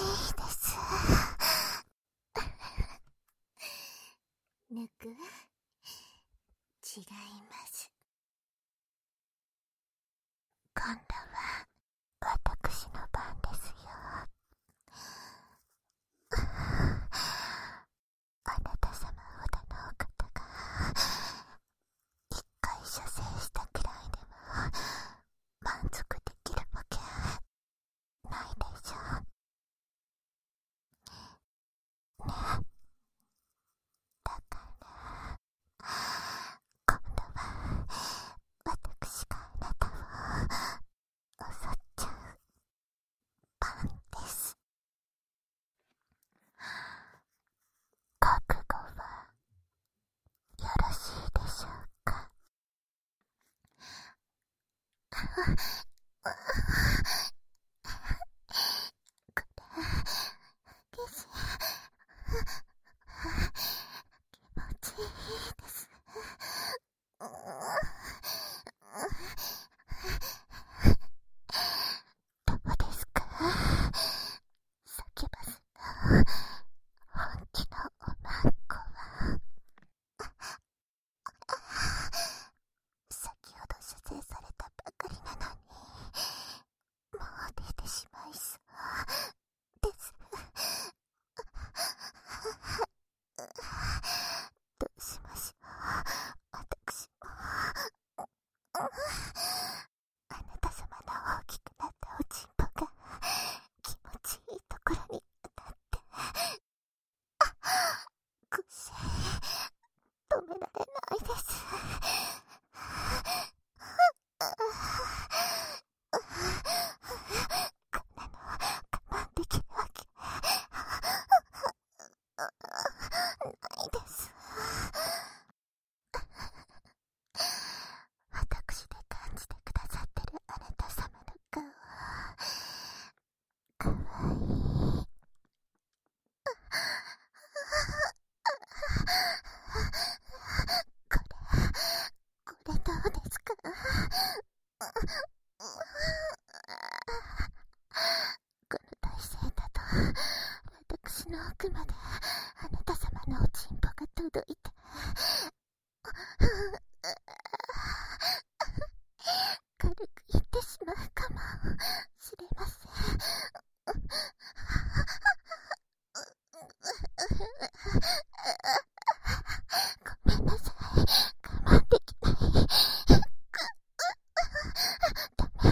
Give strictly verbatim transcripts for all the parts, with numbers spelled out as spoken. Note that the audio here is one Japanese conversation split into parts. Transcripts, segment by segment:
いです。ぬく？違います。今度は私の番ですよ。あなた様ほどのお方が一回射精したくらいでも満足できるわけないでしょ。ね。だから今度は私があなたを襲っちゃう番です。覚悟はよろしいでしょうか。これです。気持ちいいです。どうですか？サキュバスの本気のおまんこは。先ほど射精されたばかりなのにもう出てしまいそうです。どうしましょう。私もあなた様の大きくなったおちんぽが気持ちいいところに当たってくし止められないです。こんなの我慢できるわけないです。私で感じてくださってるあなた様の顔かわいい。これこれどうですか？この体勢だと私の奥まであなた様のおちんぽが届いて軽く言ってしまうかもしれません。ごめんなさい。我慢できない。ダメ。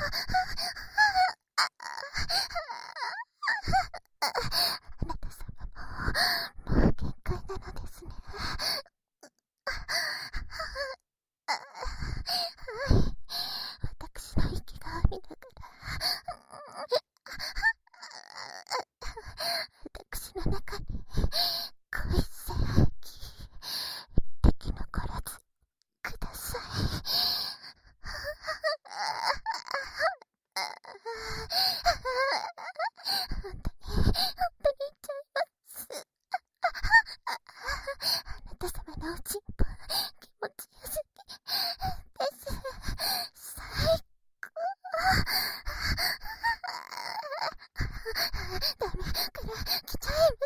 あなた様ももう限界なのですね。はい。私の息が見ながら私の中に恋せ愛敵残らずください。本当に本当に言っちゃいます。あなた様のおちんぽ気持ちよすぎです。最高。ダメから来ちゃいます。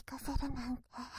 かせるなんて